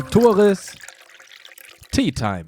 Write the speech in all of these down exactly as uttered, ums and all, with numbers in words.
Tores Tea Time.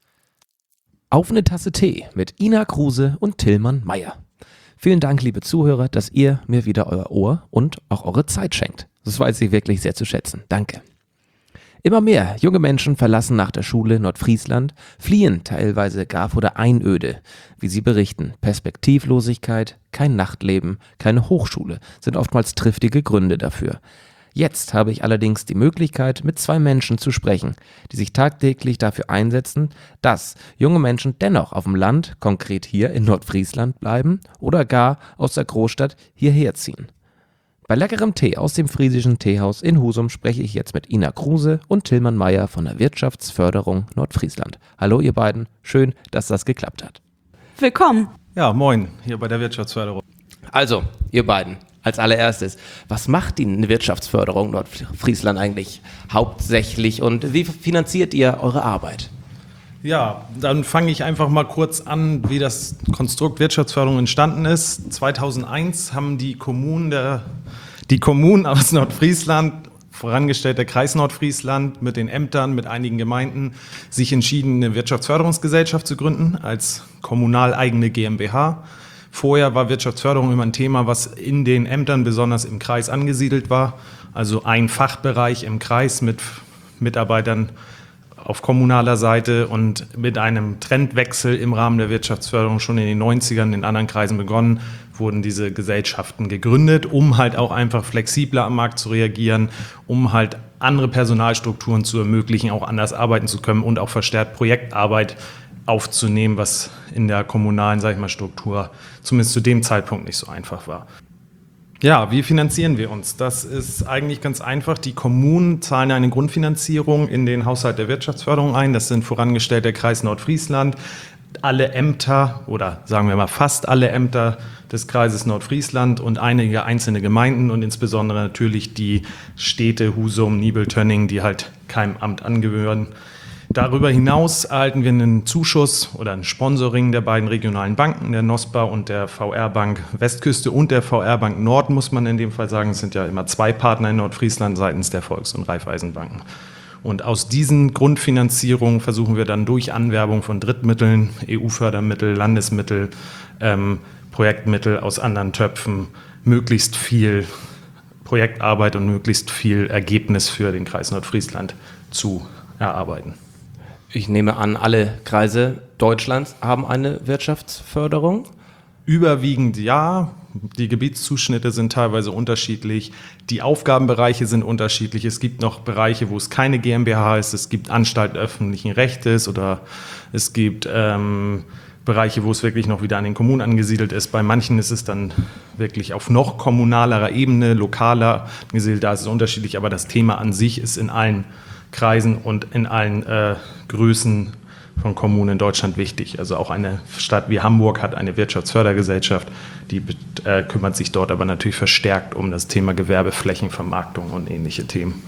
Auf eine Tasse Tee mit Ina Kruse und Tillmann Meyer. Vielen Dank, liebe Zuhörer, dass ihr mir wieder euer Ohr und auch eure Zeit schenkt. Das weiß ich wirklich sehr zu schätzen. Danke. Immer mehr junge Menschen verlassen nach der Schule Nordfriesland, fliehen teilweise gar vor der Einöde. Wie sie berichten, Perspektivlosigkeit, kein Nachtleben, keine Hochschule sind oftmals triftige Gründe dafür. Jetzt habe ich allerdings die Möglichkeit, mit zwei Menschen zu sprechen, die sich tagtäglich dafür einsetzen, dass junge Menschen dennoch auf dem Land, konkret hier in Nordfriesland bleiben oder gar aus der Großstadt hierher ziehen. Bei leckerem Tee aus dem Friesischen Teehaus in Husum spreche ich jetzt mit Ina Kruse und Tillmann Meyer von der Wirtschaftsförderung Nordfriesland. Hallo ihr beiden, schön, dass das geklappt hat. Willkommen. Ja, moin, hier bei der Wirtschaftsförderung. Also, ihr beiden, als allererstes, was macht die Wirtschaftsförderung Nordfriesland eigentlich hauptsächlich und wie finanziert ihr eure Arbeit? Ja, dann fange ich einfach mal kurz an, wie das Konstrukt Wirtschaftsförderung entstanden ist. zweitausendeins haben die Kommunen, der, die Kommunen aus Nordfriesland, vorangestellt der Kreis Nordfriesland, mit den Ämtern, mit einigen Gemeinden, sich entschieden, eine Wirtschaftsförderungsgesellschaft zu gründen als kommunal eigene GmbH. Vorher war Wirtschaftsförderung immer ein Thema, was in den Ämtern, besonders im Kreis, angesiedelt war. Also ein Fachbereich im Kreis mit Mitarbeitern auf kommunaler Seite und mit einem Trendwechsel im Rahmen der Wirtschaftsförderung schon in den neunzigern in anderen Kreisen begonnen, wurden diese Gesellschaften gegründet, um halt auch einfach flexibler am Markt zu reagieren, um halt andere Personalstrukturen zu ermöglichen, auch anders arbeiten zu können und auch verstärkt Projektarbeit aufzunehmen, was in der kommunalen, sag ich mal, Struktur zumindest zu dem Zeitpunkt nicht so einfach war. Ja, wie finanzieren wir uns? Das ist eigentlich ganz einfach. Die Kommunen zahlen eine Grundfinanzierung in den Haushalt der Wirtschaftsförderung ein. Das sind vorangestellt der Kreis Nordfriesland, alle Ämter oder sagen wir mal fast alle Ämter des Kreises Nordfriesland und einige einzelne Gemeinden und insbesondere natürlich die Städte Husum, Nibeltönning, die halt keinem Amt angehören. Darüber hinaus erhalten wir einen Zuschuss oder ein Sponsoring der beiden regionalen Banken, der NOSPA und der V R-Bank Westküste und der V R-Bank Nord, muss man in dem Fall sagen. Es sind ja immer zwei Partner in Nordfriesland seitens der Volks- und Raiffeisenbanken. Und aus diesen Grundfinanzierungen versuchen wir dann durch Anwerbung von Drittmitteln, E U-Fördermittel, Landesmittel, ähm, Projektmittel aus anderen Töpfen möglichst viel Projektarbeit und möglichst viel Ergebnis für den Kreis Nordfriesland zu erarbeiten. Ich nehme an, alle Kreise Deutschlands haben eine Wirtschaftsförderung? Überwiegend ja. Die Gebietszuschnitte sind teilweise unterschiedlich. Die Aufgabenbereiche sind unterschiedlich. Es gibt noch Bereiche, wo es keine GmbH ist. Es gibt Anstalten öffentlichen Rechtes oder es gibt ähm, Bereiche, wo es wirklich noch wieder an den Kommunen angesiedelt ist. Bei manchen ist es dann wirklich auf noch kommunalerer Ebene, lokaler angesiedelt. Da ist es unterschiedlich, aber das Thema an sich ist in allen Kreisen und in allen äh, Größen von Kommunen in Deutschland wichtig. Also auch eine Stadt wie Hamburg hat eine Wirtschaftsfördergesellschaft, die äh, kümmert sich dort aber natürlich verstärkt um das Thema Gewerbeflächenvermarktung und ähnliche Themen.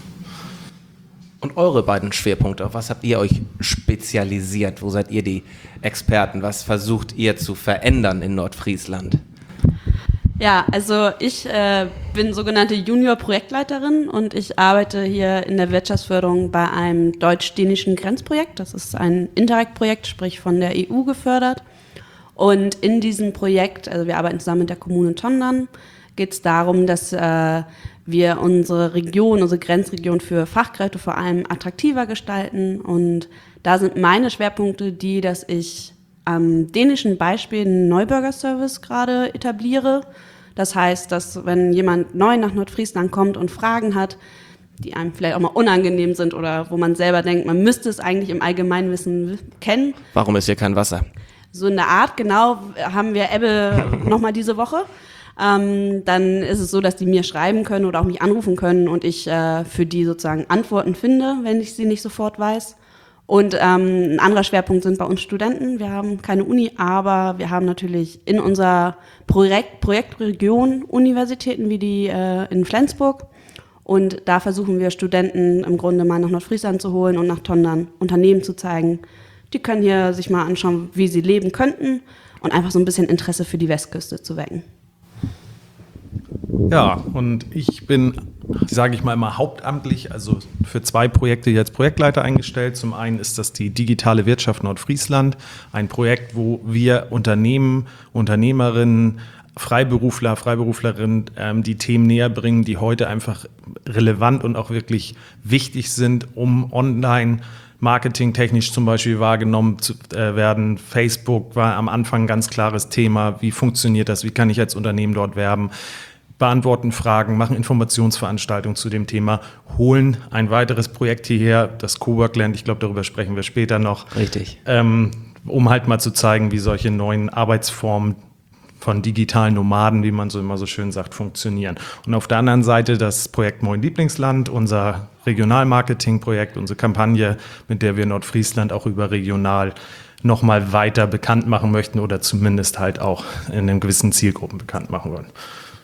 Und eure beiden Schwerpunkte, auf was habt ihr euch spezialisiert? Wo seid ihr die Experten? Was versucht ihr zu verändern in Nordfriesland? Ja, also ich äh, bin sogenannte Junior-Projektleiterin und ich arbeite hier in der Wirtschaftsförderung bei einem deutsch-dänischen Grenzprojekt. Das ist ein Interreg-Projekt, sprich von der E U gefördert. Und in diesem Projekt, also wir arbeiten zusammen mit der Kommune Tondern, geht es darum, dass äh, wir unsere Region, unsere Grenzregion für Fachkräfte vor allem attraktiver gestalten. Und da sind meine Schwerpunkte die, dass ich am dänischen Beispiel einen Neubürgerservice gerade etabliere. Das heißt, dass wenn jemand neu nach Nordfriesland kommt und Fragen hat, die einem vielleicht auch mal unangenehm sind oder wo man selber denkt, man müsste es eigentlich im Allgemeinwissen kennen. Warum ist hier kein Wasser? So in der Art, genau, haben wir Ebbe nochmal diese Woche. Ähm, dann ist es so, dass die mir schreiben können oder auch mich anrufen können und ich äh, für die sozusagen Antworten finde, wenn ich sie nicht sofort weiß. Und ähm, ein anderer Schwerpunkt sind bei uns Studenten. Wir haben keine Uni, aber wir haben natürlich in unserer Projekt, Projektregion Universitäten wie die äh, in Flensburg. Und da versuchen wir Studenten im Grunde mal nach Nordfriesland zu holen und nach Tondern Unternehmen zu zeigen. Die können hier sich mal anschauen, wie sie leben könnten und einfach so ein bisschen Interesse für die Westküste zu wecken. Ja, und ich bin sage ich mal immer hauptamtlich, also für zwei Projekte jetzt Projektleiter eingestellt. Zum einen ist das die digitale Wirtschaft Nordfriesland, ein Projekt, wo wir Unternehmen, Unternehmerinnen, Freiberufler, Freiberuflerinnen ähm, die Themen näher bringen, die heute einfach relevant und auch wirklich wichtig sind, um online marketingtechnisch zum Beispiel wahrgenommen zu äh, werden. Facebook war am Anfang ein ganz klares Thema. Wie funktioniert das? Wie kann ich als Unternehmen dort werben? Beantworten Fragen, machen Informationsveranstaltungen zu dem Thema, holen ein weiteres Projekt hierher, das Coworkland, ich glaube, darüber sprechen wir später noch. Richtig. Ähm, um halt mal zu zeigen, wie solche neuen Arbeitsformen von digitalen Nomaden, wie man so immer so schön sagt, funktionieren. Und auf der anderen Seite das Projekt Moin Lieblingsland, unser Regionalmarketingprojekt, unsere Kampagne, mit der wir Nordfriesland auch überregional nochmal weiter bekannt machen möchten oder zumindest halt auch in den gewissen Zielgruppen bekannt machen wollen.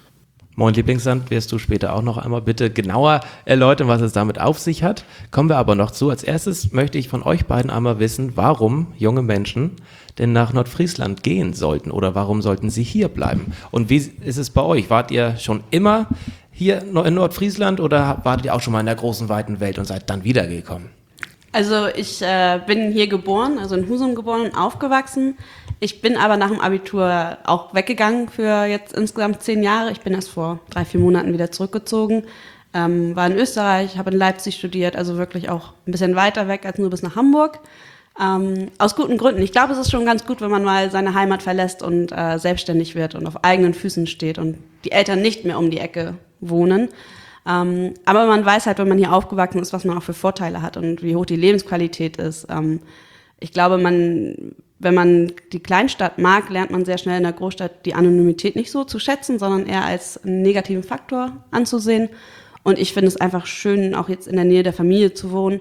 Moin Lieblingsland, wirst du später auch noch einmal bitte genauer erläutern, was es damit auf sich hat. Kommen wir aber noch zu. Als erstes möchte ich von euch beiden einmal wissen, warum junge Menschen denn nach Nordfriesland gehen sollten oder warum sollten sie hier bleiben? Und wie ist es bei euch? Wart ihr schon immer hier in Nordfriesland oder wart ihr auch schon mal in der großen, weiten Welt und seid dann wiedergekommen? Also ich äh, bin hier geboren, also in Husum geboren und aufgewachsen. Ich bin aber nach dem Abitur auch weggegangen für jetzt insgesamt zehn Jahre. Ich bin erst vor drei, vier Monaten wieder zurückgezogen. Ähm, war in Österreich, habe in Leipzig studiert, also wirklich auch ein bisschen weiter weg als nur bis nach Hamburg. Ähm, aus guten Gründen. Ich glaube, es ist schon ganz gut, wenn man mal seine Heimat verlässt und äh, selbstständig wird und auf eigenen Füßen steht und die Eltern nicht mehr um die Ecke wohnen. Ähm, aber man weiß halt, wenn man hier aufgewachsen ist, was man auch für Vorteile hat und wie hoch die Lebensqualität ist. Ähm, ich glaube, man, wenn man die Kleinstadt mag, lernt man sehr schnell in der Großstadt die Anonymität nicht so zu schätzen, sondern eher als einen negativen Faktor anzusehen. Und ich finde es einfach schön, auch jetzt in der Nähe der Familie zu wohnen.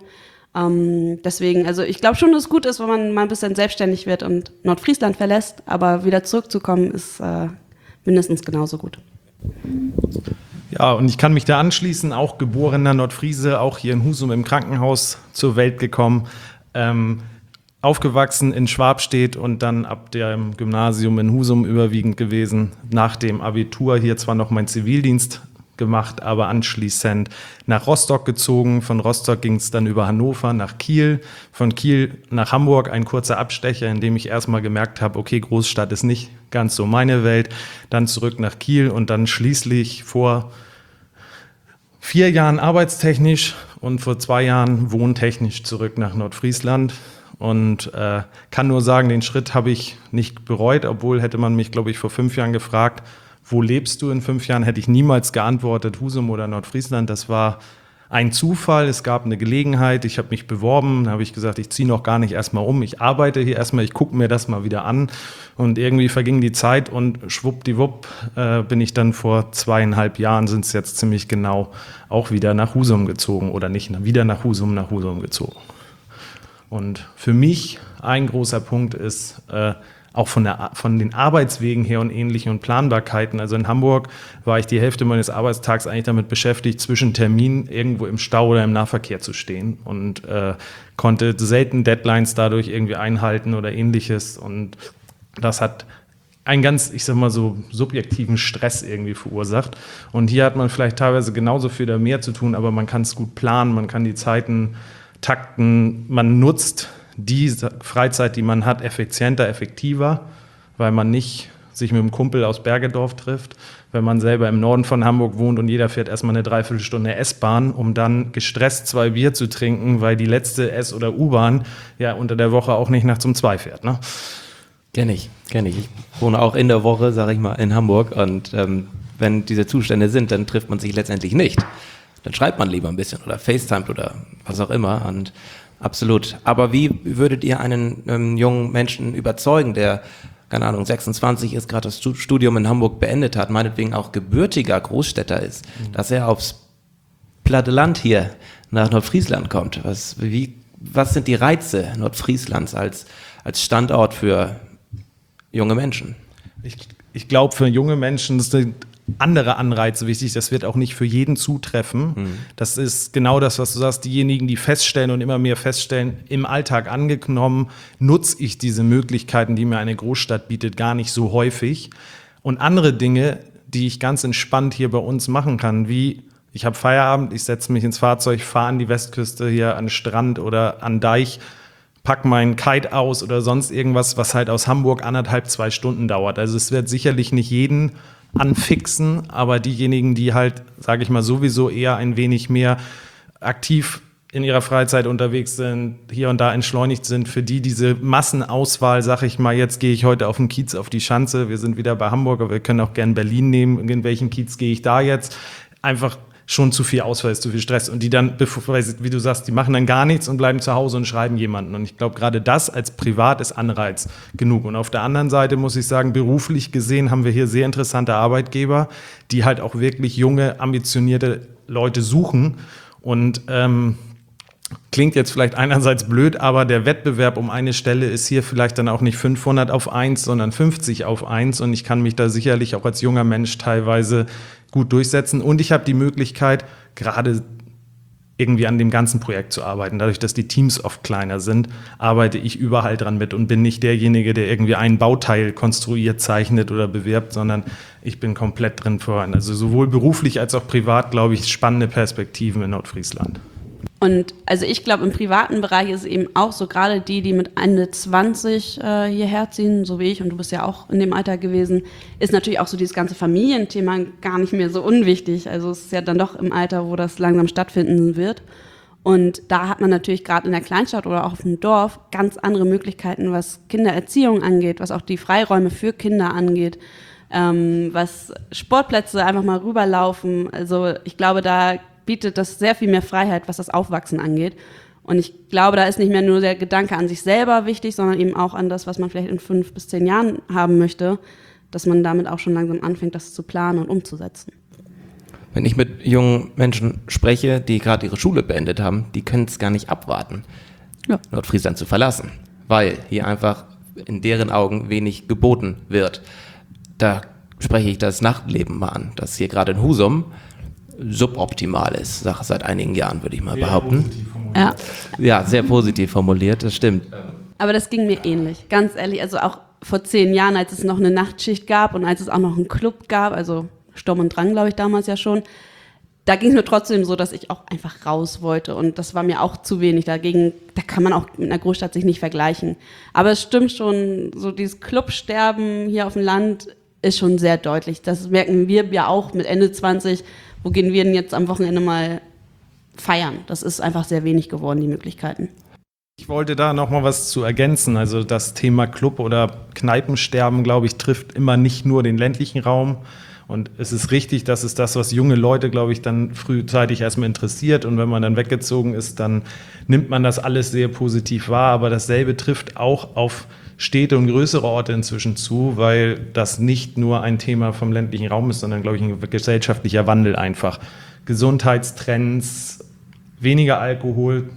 Ähm, deswegen, also ich glaube schon, dass es gut ist, wenn man mal ein bisschen selbstständig wird und Nordfriesland verlässt, aber wieder zurückzukommen ist äh, mindestens genauso gut. Ja, und ich kann mich da anschließen, auch geborener Nordfriese, auch hier in Husum im Krankenhaus zur Welt gekommen, ähm, aufgewachsen in Schwabstedt und dann ab dem Gymnasium in Husum überwiegend gewesen, nach dem Abitur hier zwar noch mein Zivildienst gemacht, aber anschließend nach Rostock gezogen. Von Rostock ging es dann über Hannover nach Kiel, von Kiel nach Hamburg, ein kurzer Abstecher, in dem ich erstmal gemerkt habe, okay, Großstadt ist nicht ganz so meine Welt. Dann zurück nach Kiel und dann schließlich vor vier Jahren arbeitstechnisch und vor zwei Jahren wohntechnisch zurück nach Nordfriesland. Und äh, kann nur sagen, den Schritt habe ich nicht bereut, obwohl hätte man mich, glaube ich, vor fünf Jahren gefragt, wo lebst du in fünf Jahren, hätte ich niemals geantwortet, Husum oder Nordfriesland. Das war ein Zufall, es gab eine Gelegenheit, ich habe mich beworben, da habe ich gesagt, ich ziehe noch gar nicht erstmal um, ich arbeite hier erstmal, ich gucke mir das mal wieder an. Und irgendwie verging die Zeit und schwuppdiwupp äh, bin ich dann vor zweieinhalb Jahren, sind es jetzt ziemlich genau, auch wieder nach Husum gezogen oder nicht, wieder nach Husum, nach Husum gezogen. Und für mich ein großer Punkt ist, äh, auch von, der, von den Arbeitswegen her und ähnlichen und Planbarkeiten. Also in Hamburg war ich die Hälfte meines Arbeitstags eigentlich damit beschäftigt, zwischen Terminen irgendwo im Stau oder im Nahverkehr zu stehen und äh, konnte selten Deadlines dadurch irgendwie einhalten oder ähnliches. Und das hat einen ganz, ich sag mal so, subjektiven Stress irgendwie verursacht. Und hier hat man vielleicht teilweise genauso viel oder mehr zu tun, aber man kann es gut planen, man kann die Zeiten takten, man nutzt die Freizeit, die man hat, effizienter, effektiver, weil man nicht sich mit einem Kumpel aus Bergedorf trifft, wenn man selber im Norden von Hamburg wohnt und jeder fährt erstmal eine Dreiviertelstunde S-Bahn, um dann gestresst zwei Bier zu trinken, weil die letzte S- oder U-Bahn ja unter der Woche auch nicht nachts um zwei fährt, ne? Kenn ich, kenn ich. Ich wohne auch in der Woche, sag ich mal, in Hamburg und ähm, wenn diese Zustände sind, dann trifft man sich letztendlich nicht. Dann schreibt man lieber ein bisschen oder FaceTimet oder was auch immer und absolut. Aber wie würdet ihr einen ähm, jungen Menschen überzeugen, der, keine Ahnung, sechsundzwanzig ist, gerade das Studium in Hamburg beendet hat, meinetwegen auch gebürtiger Großstädter ist, mhm. dass er aufs platte Land hier nach Nordfriesland kommt? Was, wie, was sind die Reize Nordfrieslands als, als Standort für junge Menschen? Ich, ich glaube, für junge Menschen sind andere Anreize wichtig, das wird auch nicht für jeden zutreffen. Mhm. Das ist genau das, was du sagst, diejenigen, die feststellen und immer mehr feststellen, im Alltag angenommen, nutze ich diese Möglichkeiten, die mir eine Großstadt bietet, gar nicht so häufig. Und andere Dinge, die ich ganz entspannt hier bei uns machen kann, wie Ich habe Feierabend, ich setze mich ins Fahrzeug, fahre an die Westküste hier an den Strand oder an den Deich, pack meinen Kite aus oder sonst irgendwas, was halt aus Hamburg anderthalb, zwei Stunden dauert. Also es wird sicherlich nicht jeden anfixen, aber diejenigen, die halt, sage ich mal, sowieso eher ein wenig mehr aktiv in ihrer Freizeit unterwegs sind, hier und da entschleunigt sind, für die diese Massenauswahl, sag ich mal, jetzt gehe ich heute auf den Kiez auf die Schanze, wir sind wieder bei Hamburg, aber wir können auch gern Berlin nehmen, in welchen Kiez gehe ich da jetzt, einfach schon zu viel Auswahl ist, zu viel Stress. Und die dann, wie du sagst, die machen dann gar nichts und bleiben zu Hause und schreiben jemanden. Und ich glaube, gerade das als Privat ist Anreiz genug. Und auf der anderen Seite muss ich sagen, beruflich gesehen haben wir hier sehr interessante Arbeitgeber, die halt auch wirklich junge, ambitionierte Leute suchen. Und ähm, klingt jetzt vielleicht einerseits blöd, aber der Wettbewerb um eine Stelle ist hier vielleicht dann auch nicht fünfhundert auf eins, sondern fünfzig auf eins. Und ich kann mich da sicherlich auch als junger Mensch teilweise gut durchsetzen. Und ich habe die Möglichkeit, gerade irgendwie an dem ganzen Projekt zu arbeiten. Dadurch, dass die Teams oft kleiner sind, arbeite ich überall dran mit und bin nicht derjenige, der irgendwie ein Bauteil konstruiert, zeichnet oder bewirbt, sondern ich bin komplett drin voran. Also sowohl beruflich als auch privat, glaube ich, spannende Perspektiven in Nordfriesland. Und also ich glaube, im privaten Bereich ist es eben auch so, gerade die, die mit Ende zwanzig äh, hierher ziehen, so wie ich, und du bist ja auch in dem Alter gewesen, ist natürlich auch so dieses ganze Familienthema gar nicht mehr so unwichtig. Also es ist ja dann doch im Alter, wo das langsam stattfinden wird. Und da hat man natürlich gerade in der Kleinstadt oder auch auf dem Dorf ganz andere Möglichkeiten, was Kindererziehung angeht, was auch die Freiräume für Kinder angeht, ähm, was Sportplätze einfach mal rüberlaufen. Also ich glaube, da bietet das sehr viel mehr Freiheit, was das Aufwachsen angeht. Und ich glaube, da ist nicht mehr nur der Gedanke an sich selber wichtig, sondern eben auch an das, was man vielleicht in fünf bis zehn Jahren haben möchte, dass man damit auch schon langsam anfängt, das zu planen und umzusetzen. Wenn ich mit jungen Menschen spreche, die gerade ihre Schule beendet haben, die können es gar nicht abwarten, ja. Nordfriesland zu verlassen, weil hier einfach in deren Augen wenig geboten wird. Da spreche ich das Nachtleben mal an, das hier gerade in Husum suboptimal ist, seit einigen Jahren, würde ich mal sehr behaupten. Ja. ja, sehr positiv formuliert, das stimmt. Aber das ging mir ähnlich, ganz ehrlich. Also auch vor zehn Jahren, als es noch eine Nachtschicht gab und als es auch noch einen Club gab, also Sturm und Drang, glaube ich, damals ja schon, da ging es mir trotzdem so, dass ich auch einfach raus wollte und das war mir auch zu wenig. Dagegen, da kann man auch mit einer Großstadt sich nicht vergleichen. Aber es stimmt schon, so dieses Clubsterben hier auf dem Land ist schon sehr deutlich. Das merken wir ja auch mit Ende zwanzig. Wo gehen wir denn jetzt am Wochenende mal feiern? Das ist einfach sehr wenig geworden, die Möglichkeiten. Ich wollte da noch mal was zu ergänzen. Also das Thema Club- oder Kneipensterben, glaube ich, trifft immer nicht nur den ländlichen Raum. Und es ist richtig, das ist das, was junge Leute, glaube ich, dann frühzeitig erstmal interessiert. Und wenn man dann weggezogen ist, dann nimmt man das alles sehr positiv wahr. Aber dasselbe trifft auch auf Städte und größere Orte inzwischen zu, weil das nicht nur ein Thema vom ländlichen Raum ist, sondern, glaube ich, ein gesellschaftlicher Wandel einfach. Gesundheitstrends, weniger Alkohol,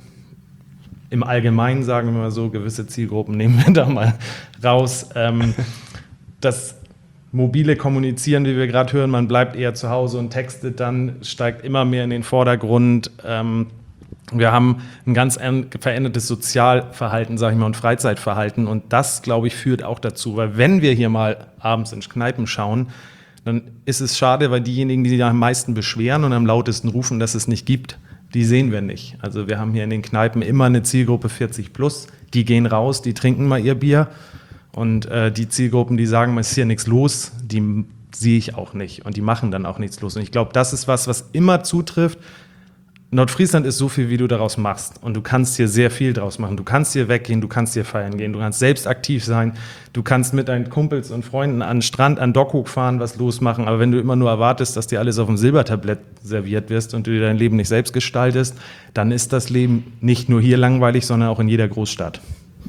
im Allgemeinen sagen wir mal so, gewisse Zielgruppen nehmen wir da mal raus. Ähm, das mobile Kommunizieren, wie wir gerade hören, man bleibt eher zu Hause und textet dann, steigt immer mehr in den Vordergrund. Ähm, Wir haben ein ganz verändertes Sozialverhalten, sage ich mal, und Freizeitverhalten. Und das, glaube ich, führt auch dazu. Weil wenn wir hier mal abends in Kneipen schauen, dann ist es schade, weil diejenigen, die sich am meisten beschweren und am lautesten rufen, dass es nicht gibt, die sehen wir nicht. Also wir haben hier in den Kneipen immer eine Zielgruppe vierzig plus. Die gehen raus, die trinken mal ihr Bier. Und äh, die Zielgruppen, die sagen, es ist hier nichts los, die sehe ich auch nicht. Und die machen dann auch nichts los. Und ich glaube, das ist was, was immer zutrifft. Nordfriesland ist so viel, wie du daraus machst. Und du kannst hier sehr viel draus machen. Du kannst hier weggehen, du kannst hier feiern gehen, du kannst selbst aktiv sein, du kannst mit deinen Kumpels und Freunden an den Strand, an Dockhook fahren, was losmachen. Aber wenn du immer nur erwartest, dass dir alles auf dem Silbertablett serviert wirst und du dir dein Leben nicht selbst gestaltest, dann ist das Leben nicht nur hier langweilig, sondern auch in jeder Großstadt.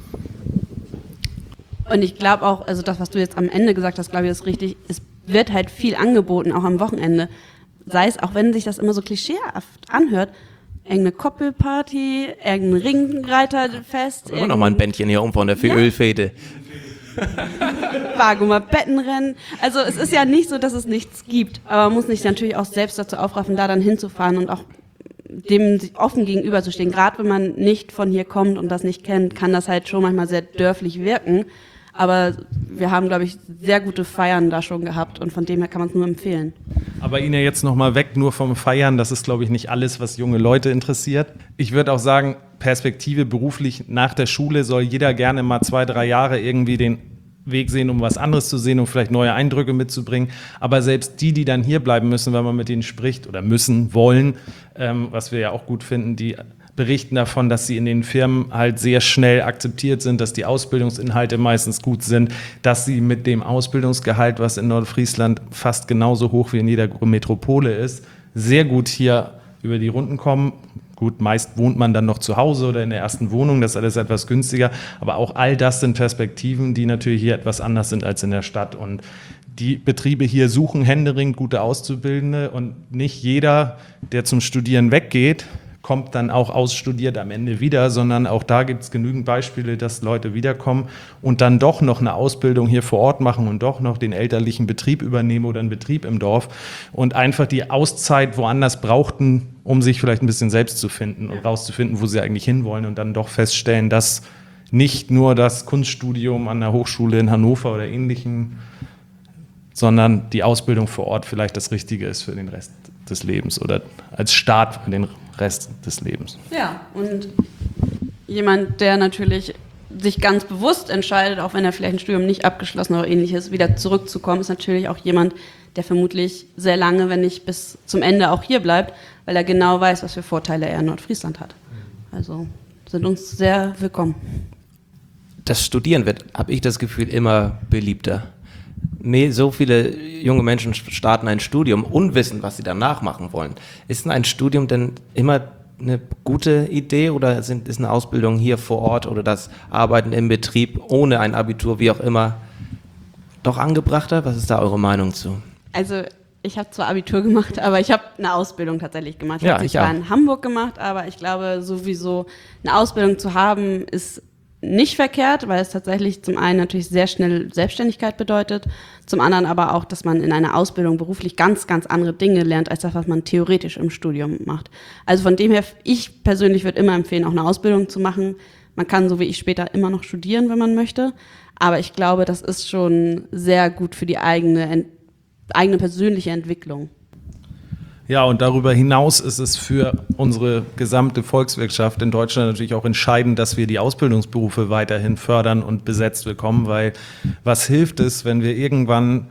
Und ich glaube auch, also das, was du jetzt am Ende gesagt hast, glaube ich, ist richtig. Es wird halt viel angeboten, auch am Wochenende. Sei es, auch wenn sich das immer so klischeehaft anhört, irgendeine Koppelparty, irgendein Ringreiterfest. Immer noch mal ein Bändchen hier umbauen, der für ja. Ölfete. Wagumer Bettenrennen. Also es ist ja nicht so, dass es nichts gibt, aber man muss sich natürlich auch selbst dazu aufraffen, da dann hinzufahren und auch dem offen gegenüberzustehen. Gerade wenn man nicht von hier kommt und das nicht kennt, kann das halt schon manchmal sehr dörflich wirken. Aber wir haben, glaube ich, sehr gute Feiern da schon gehabt und von dem her kann man es nur empfehlen. Aber Ina, jetzt nochmal weg nur vom Feiern, das ist, glaube ich, nicht alles, was junge Leute interessiert. Ich würde auch sagen, Perspektive beruflich nach der Schule soll jeder gerne mal zwei, drei Jahre irgendwie den Weg sehen, um was anderes zu sehen, um vielleicht neue Eindrücke mitzubringen. Aber selbst die, die dann hier bleiben müssen, wenn man mit denen spricht oder müssen, wollen, ähm, was wir ja auch gut finden, die berichten davon, dass sie in den Firmen halt sehr schnell akzeptiert sind, dass die Ausbildungsinhalte meistens gut sind, dass sie mit dem Ausbildungsgehalt, was in Nordfriesland fast genauso hoch wie in jeder Metropole ist, sehr gut hier über die Runden kommen. Gut, meist wohnt man dann noch zu Hause oder in der ersten Wohnung, das ist alles etwas günstiger. Aber auch all das sind Perspektiven, die natürlich hier etwas anders sind als in der Stadt. Und die Betriebe hier suchen händeringend gute Auszubildende und nicht jeder, der zum Studieren weggeht, kommt dann auch ausstudiert am Ende wieder, sondern auch da gibt es genügend Beispiele, dass Leute wiederkommen und dann doch noch eine Ausbildung hier vor Ort machen und doch noch den elterlichen Betrieb übernehmen oder einen Betrieb im Dorf und einfach die Auszeit woanders brauchten, um sich vielleicht ein bisschen selbst zu finden und rauszufinden, wo sie eigentlich hinwollen und dann doch feststellen, dass nicht nur das Kunststudium an der Hochschule in Hannover oder Ähnlichem, sondern die Ausbildung vor Ort vielleicht das Richtige ist für den Rest des Lebens oder als Start für den Rest des Lebens. Ja, und jemand, der natürlich sich ganz bewusst entscheidet, auch wenn er vielleicht ein Studium nicht abgeschlossen oder Ähnliches, wieder zurückzukommen, ist natürlich auch jemand, der vermutlich sehr lange, wenn nicht bis zum Ende auch hier bleibt, weil er genau weiß, was für Vorteile er in Nordfriesland hat. Also sind uns sehr willkommen. Das Studieren wird, habe ich das Gefühl, immer beliebter. Nee, so viele junge Menschen starten ein Studium und wissen, was sie danach machen wollen. Ist denn ein Studium denn immer eine gute Idee oder sind, ist eine Ausbildung hier vor Ort oder das Arbeiten im Betrieb ohne ein Abitur, wie auch immer, doch angebrachter? Was ist da eure Meinung zu? Also ich habe zwar Abitur gemacht, aber ich habe eine Ausbildung tatsächlich gemacht. Ich ja, habe ich zwar auch. in Hamburg gemacht, aber ich glaube sowieso, eine Ausbildung zu haben, ist nicht verkehrt, weil es tatsächlich zum einen natürlich sehr schnell Selbstständigkeit bedeutet, zum anderen aber auch, dass man in einer Ausbildung beruflich ganz, ganz andere Dinge lernt, als das, was man theoretisch im Studium macht. Also von dem her, ich persönlich würde immer empfehlen, auch eine Ausbildung zu machen. Man kann, so wie ich, später immer noch studieren, wenn man möchte, aber ich glaube, das ist schon sehr gut für die eigene, eigene persönliche Entwicklung. Ja, und darüber hinaus ist es für unsere gesamte Volkswirtschaft in Deutschland natürlich auch entscheidend, dass wir die Ausbildungsberufe weiterhin fördern und besetzt bekommen, weil was hilft es, wenn wir irgendwann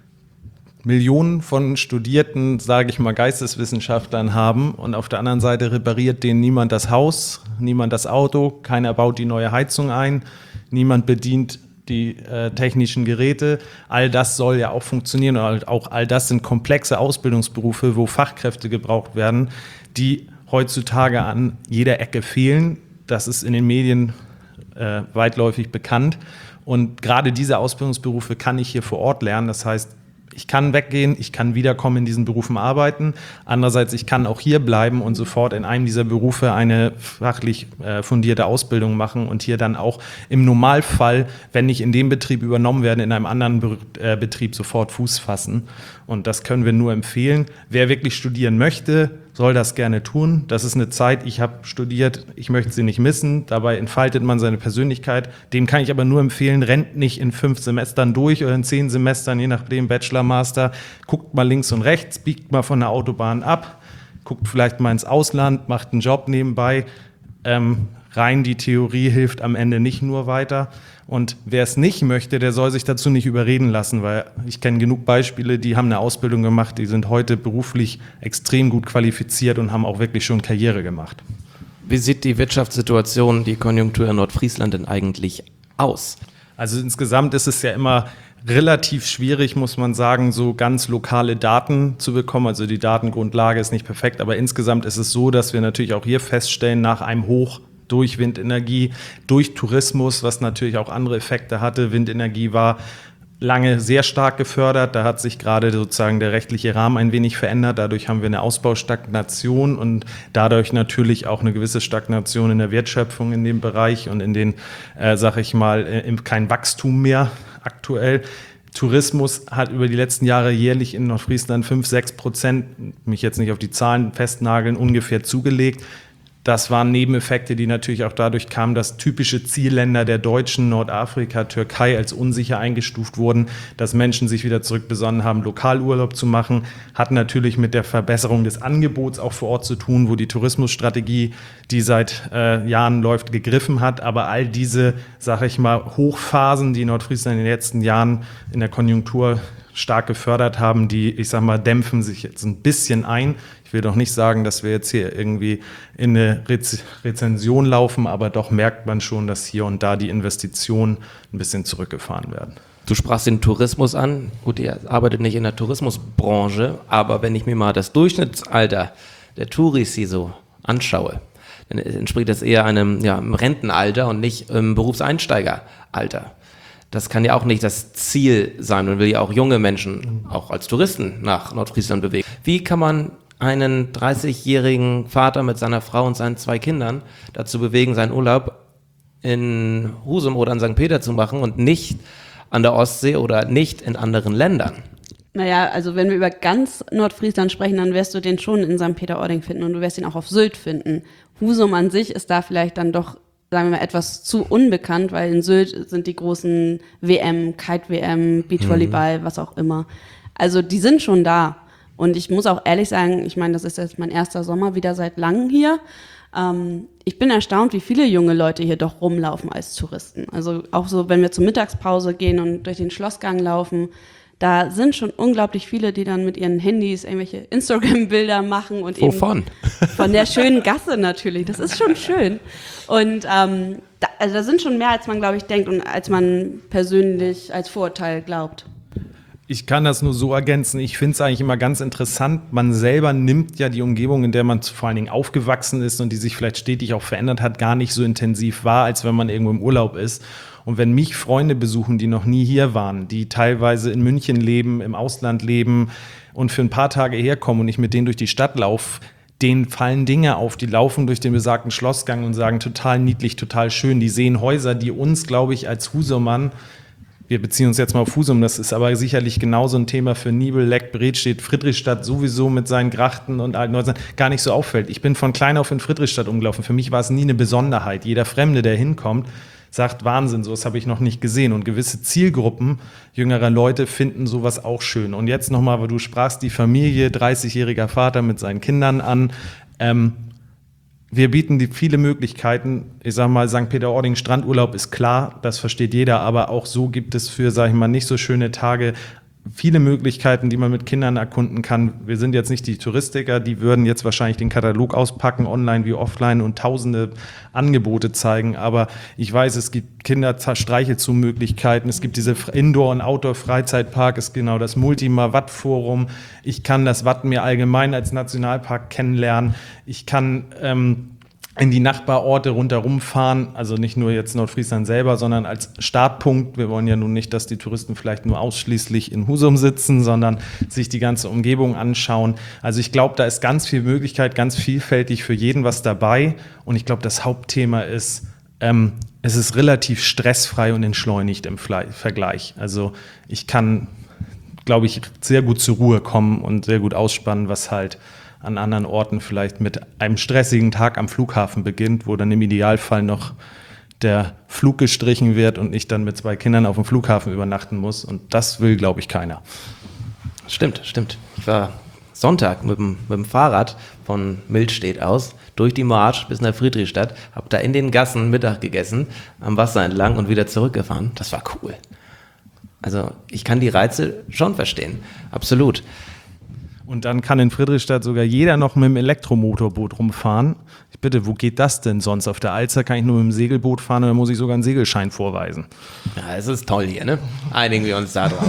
Millionen von studierten, sage ich mal, Geisteswissenschaftlern haben und auf der anderen Seite repariert denen niemand das Haus, niemand das Auto, keiner baut die neue Heizung ein, niemand bedient die äh, technischen Geräte, all das soll ja auch funktionieren und auch all das sind komplexe Ausbildungsberufe, wo Fachkräfte gebraucht werden, die heutzutage an jeder Ecke fehlen. Das ist in den Medien äh, weitläufig bekannt und gerade diese Ausbildungsberufe kann ich hier vor Ort lernen, das heißt, ich kann weggehen, ich kann wiederkommen in diesen Berufen arbeiten. Andererseits, ich kann auch hier bleiben und sofort in einem dieser Berufe eine fachlich äh, fundierte Ausbildung machen und hier dann auch im Normalfall, wenn ich in dem Betrieb übernommen werde, in einem anderen Be- äh, Betrieb sofort Fuß fassen. Und das können wir nur empfehlen. Wer wirklich studieren möchte, soll das gerne tun. Das ist eine Zeit, ich habe studiert, ich möchte sie nicht missen. Dabei entfaltet man seine Persönlichkeit. Dem kann ich aber nur empfehlen, rennt nicht in fünf Semestern durch oder in zehn Semestern, je nachdem, Bachelor, Master. Guckt mal links und rechts, biegt mal von der Autobahn ab, guckt vielleicht mal ins Ausland, macht einen Job nebenbei. Ähm, rein die Theorie hilft am Ende nicht nur weiter. Und wer es nicht möchte, der soll sich dazu nicht überreden lassen, weil ich kenne genug Beispiele, die haben eine Ausbildung gemacht, die sind heute beruflich extrem gut qualifiziert und haben auch wirklich schon Karriere gemacht. Wie sieht die Wirtschaftssituation, die Konjunktur in Nordfriesland denn eigentlich aus? Also insgesamt ist es ja immer relativ schwierig, muss man sagen, so ganz lokale Daten zu bekommen. Also die Datengrundlage ist nicht perfekt, aber insgesamt ist es so, dass wir natürlich auch hier feststellen, nach einem Hoch durch Windenergie, durch Tourismus, was natürlich auch andere Effekte hatte. Windenergie war lange sehr stark gefördert. Da hat sich gerade sozusagen der rechtliche Rahmen ein wenig verändert. Dadurch haben wir eine Ausbaustagnation und dadurch natürlich auch eine gewisse Stagnation in der Wertschöpfung in dem Bereich und in den, äh, sag ich mal, äh, kein Wachstum mehr aktuell. Tourismus hat über die letzten Jahre jährlich in Nordfriesland fünf, sechs Prozent, mich jetzt nicht auf die Zahlen festnageln, ungefähr zugelegt. Das waren Nebeneffekte, die natürlich auch dadurch kamen, dass typische Zielländer der Deutschen, Nordafrika, Türkei als unsicher eingestuft wurden, dass Menschen sich wieder zurückbesonnen haben, Lokalurlaub zu machen. Hat natürlich mit der Verbesserung des Angebots auch vor Ort zu tun, wo die Tourismusstrategie, die seit äh, Jahren läuft, gegriffen hat. Aber all diese, sage ich mal, Hochphasen, die Nordfriesland in den letzten Jahren in der Konjunktur stark gefördert haben, die, ich sag mal, dämpfen sich jetzt ein bisschen ein. Ich will doch nicht sagen, dass wir jetzt hier irgendwie in eine Rez- Rezension laufen, aber doch merkt man schon, dass hier und da die Investitionen ein bisschen zurückgefahren werden. Du sprachst den Tourismus an. Gut, ihr arbeitet nicht in der Tourismusbranche, aber wenn ich mir mal das Durchschnittsalter der Touris hier so anschaue, dann entspricht das eher einem, ja, einem Rentenalter und nicht im Berufseinsteigeralter. Das kann ja auch nicht das Ziel sein. Man will ja auch junge Menschen auch als Touristen nach Nordfriesland bewegen. Wie kann man einen dreißigjährigen Vater mit seiner Frau und seinen zwei Kindern dazu bewegen, seinen Urlaub in Husum oder in Sankt Peter zu machen und nicht an der Ostsee oder nicht in anderen Ländern? Naja, also wenn wir über ganz Nordfriesland sprechen, dann wirst du den schon in Sankt Peter-Ording finden und du wirst ihn auch auf Sylt finden. Husum an sich ist da vielleicht dann doch, sagen wir mal, etwas zu unbekannt, weil in Sylt sind die großen W M, Kite-W M, Beachvolleyball, mhm. was auch immer. Also die sind schon da. Und ich muss auch ehrlich sagen, ich meine, das ist jetzt mein erster Sommer wieder seit langem hier. Ähm, ich bin erstaunt, wie viele junge Leute hier doch rumlaufen als Touristen. Also auch so, wenn wir zur Mittagspause gehen und durch den Schlossgang laufen, da sind schon unglaublich viele, die dann mit ihren Handys irgendwelche Instagram-Bilder machen. Und Wovon? Eben von der schönen Gasse natürlich. Das ist schon schön. Und ähm, da, also da sind schon mehr, als man, glaube ich, denkt und als man persönlich als Vorurteil glaubt. Ich kann das nur so ergänzen. Ich finde es eigentlich immer ganz interessant. Man selber nimmt ja die Umgebung, in der man vor allen Dingen aufgewachsen ist und die sich vielleicht stetig auch verändert hat, gar nicht so intensiv wahr, als wenn man irgendwo im Urlaub ist. Und wenn mich Freunde besuchen, die noch nie hier waren, die teilweise in München leben, im Ausland leben und für ein paar Tage herkommen und ich mit denen durch die Stadt laufe, denen fallen Dinge auf, die laufen durch den besagten Schlossgang und sagen, total niedlich, total schön. Die sehen Häuser, die uns, glaube ich, als Husumern, wir beziehen uns jetzt mal auf Husum, das ist aber sicherlich genauso ein Thema für Nibel, Leck, Bredstedt, Friedrichstadt sowieso mit seinen Grachten und alten Häusern gar nicht so auffällt. Ich bin von klein auf in Friedrichstadt umgelaufen. Für mich war es nie eine Besonderheit. Jeder Fremde, der hinkommt, sagt, Wahnsinn, sowas habe ich noch nicht gesehen. Und gewisse Zielgruppen jüngerer Leute finden sowas auch schön. Und jetzt nochmal, weil du sprachst die Familie, dreißigjähriger Vater mit seinen Kindern an. Ähm, Wir bieten die viele Möglichkeiten. Ich sage mal, Sankt Peter-Ording Strandurlaub ist klar, das versteht jeder, aber auch so gibt es für, sage ich mal, nicht so schöne Tage viele Möglichkeiten, die man mit Kindern erkunden kann. Wir sind jetzt nicht die Touristiker, die würden jetzt wahrscheinlich den Katalog auspacken, online wie offline und tausende Angebote zeigen. Aber ich weiß, es gibt Kinderstreichelzoo-Möglichkeiten, es gibt diese Indoor- und Outdoor-Freizeitpark, es ist genau das Multima-Watt-Forum. Ich kann das Watt mir allgemein als Nationalpark kennenlernen. Ich kann ähm, in die Nachbarorte rundherum fahren, also nicht nur jetzt Nordfriesland selber, sondern als Startpunkt. Wir wollen ja nun nicht, dass die Touristen vielleicht nur ausschließlich in Husum sitzen, sondern sich die ganze Umgebung anschauen. Also ich glaube, da ist ganz viel Möglichkeit, ganz vielfältig für jeden was dabei. Und ich glaube, das Hauptthema ist, ähm, es ist relativ stressfrei und entschleunigt im Fle- Vergleich. Also ich kann, glaube ich, sehr gut zur Ruhe kommen und sehr gut ausspannen, was halt an anderen Orten vielleicht mit einem stressigen Tag am Flughafen beginnt, wo dann im Idealfall noch der Flug gestrichen wird und ich dann mit zwei Kindern auf dem Flughafen übernachten muss. Und das will, glaube ich, keiner. Stimmt, stimmt. Ich war Sonntag mit dem, mit dem Fahrrad von Milstedt aus durch die Marsch bis nach Friedrichstadt, habe da in den Gassen Mittag gegessen, am Wasser entlang und wieder zurückgefahren. Das war cool. Also ich kann die Reize schon verstehen, absolut. Und dann kann in Friedrichstadt sogar jeder noch mit dem Elektromotorboot rumfahren. Ich bitte, wo geht das denn sonst? Auf der Alster kann ich nur mit dem Segelboot fahren und dann muss ich sogar einen Segelschein vorweisen. Ja, es ist toll hier, ne? Einigen wir uns da drauf.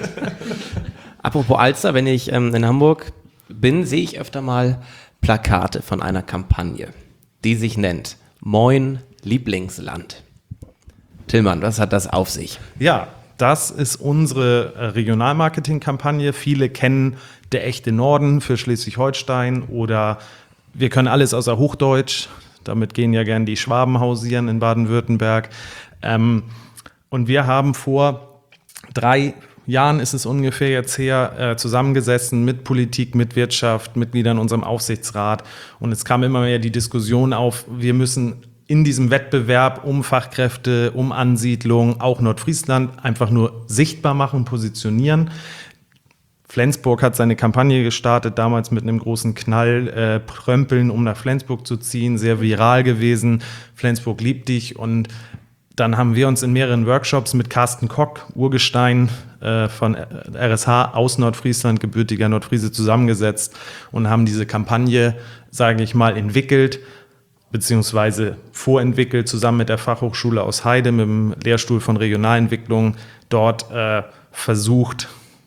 Apropos Alster, wenn ich ähm, in Hamburg bin, sehe ich öfter mal Plakate von einer Kampagne, die sich nennt Moin Lieblingsland. Tillmann, was hat das auf sich? Ja, das ist unsere Regionalmarketing-Kampagne. Viele kennen Der echte Norden für Schleswig-Holstein oder wir können alles außer Hochdeutsch. Damit gehen ja gern die Schwaben hausieren in Baden-Württemberg. Ähm, und wir haben vor drei Jahren ist es ungefähr jetzt her, äh, zusammengesessen mit Politik, mit Wirtschaft, Mitgliedern in unserem Aufsichtsrat. Und es kam immer mehr die Diskussion auf, wir müssen in diesem Wettbewerb um Fachkräfte, um Ansiedlung, auch Nordfriesland einfach nur sichtbar machen, positionieren. Flensburg hat seine Kampagne gestartet, damals mit einem großen Knall, äh, Prömpeln, um nach Flensburg zu ziehen, sehr viral gewesen. Flensburg liebt dich. Und dann haben wir uns in mehreren Workshops mit Carsten Kock, Urgestein äh, von R S H aus Nordfriesland, gebürtiger Nordfriese, zusammengesetzt und haben diese Kampagne, sage ich mal, entwickelt, beziehungsweise vorentwickelt, zusammen mit der Fachhochschule aus Heide, mit dem Lehrstuhl von Regionalentwicklung, dort äh, versucht,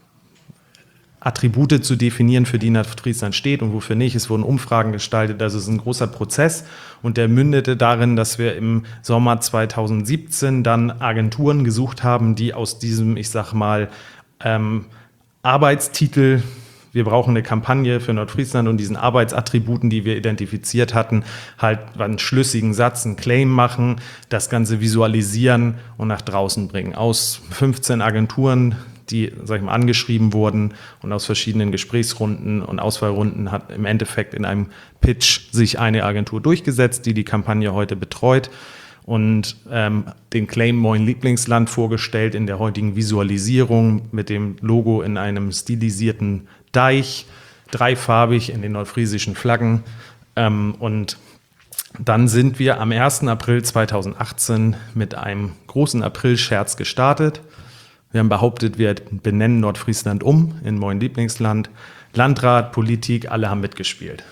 Attribute zu definieren, für die Nordfriesland steht und wofür nicht. Es wurden Umfragen gestaltet, also es ist ein großer Prozess und der mündete darin, dass wir im Sommer zweitausendsiebzehn dann Agenturen gesucht haben, die aus diesem, ich sag mal, ähm, Arbeitstitel, wir brauchen eine Kampagne für Nordfriesland und diesen Arbeitsattributen, die wir identifiziert hatten, halt einen schlüssigen Satz, einen Claim machen, das Ganze visualisieren und nach draußen bringen. Aus fünfzehn Agenturen, die, sag ich mal, angeschrieben wurden und aus verschiedenen Gesprächsrunden und Auswahlrunden hat im Endeffekt in einem Pitch sich eine Agentur durchgesetzt, die die Kampagne heute betreut und ähm, den Claim Moin Lieblingsland vorgestellt in der heutigen Visualisierung mit dem Logo in einem stilisierten Deich, dreifarbig in den nordfriesischen Flaggen. Ähm, und dann sind wir am ersten April zweitausendachtzehn mit einem großen Aprilscherz gestartet. Wir haben behauptet, wir benennen Nordfriesland um in Moin Lieblingsland. Landrat, Politik, alle haben mitgespielt.